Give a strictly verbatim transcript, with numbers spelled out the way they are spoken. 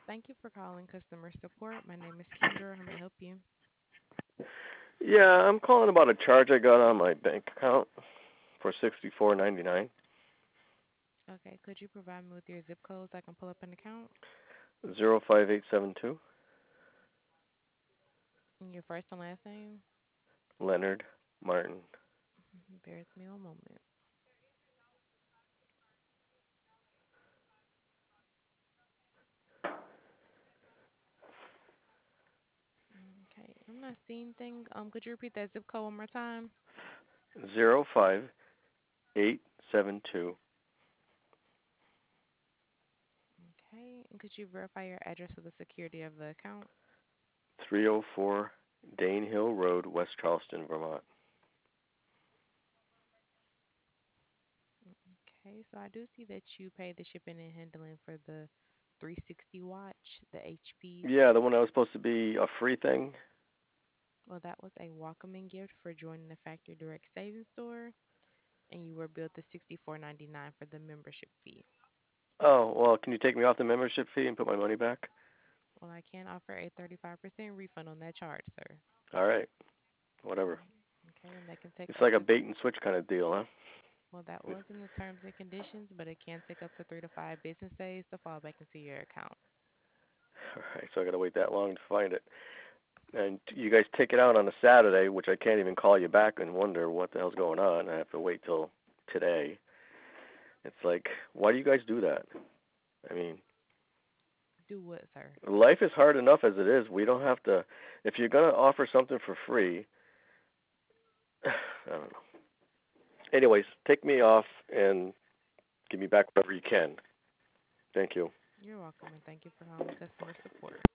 Thank you for calling customer support. My name is Kendra. How may I help you? Yeah, I'm calling about a charge I got on my bank account for sixty four ninety nine. Okay, could you provide me with your zip code so I can pull up an account? Zero five eight seven two. And your first and last name? Leonard Martin. Mhm, bear with me one moment. Okay, I'm not seeing things. Um, could you repeat that zip code one more time? Zero five eight seven two. Okay, and could you verify your address for the security of the account? Three oh four Dane Hill Road, West Charleston, Vermont. Okay, so I do see that you paid the shipping and handling for the three sixty watch, the H P. Yeah, the one that was supposed to be a free thing. Well, that was a welcoming gift for joining the Factory Direct Savings Store, and you were billed the sixty-four ninety-nine for the membership fee. Oh, well, can you take me off the membership fee and put my money back? Well, I can offer a thirty-five percent refund on that charge, sir. All right, whatever. Right. Okay, and that can take It's up like a to, bait and switch kind of deal, huh? well, that was in the terms and conditions, but it can take up to three to five business days to fall back into your account. All right, so I got to wait that long to find it. And you guys take it out on a Saturday, which I can't even call you back and wonder what the hell's going on. I have to wait till today. It's like, why do you guys do that? I mean, Do what, sir? life is hard enough as it is. We don't have to. If you're gonna offer something for free, I don't know. Anyways, take me off and give me back whatever you can. Thank you. You're welcome, and thank you for calling customer support.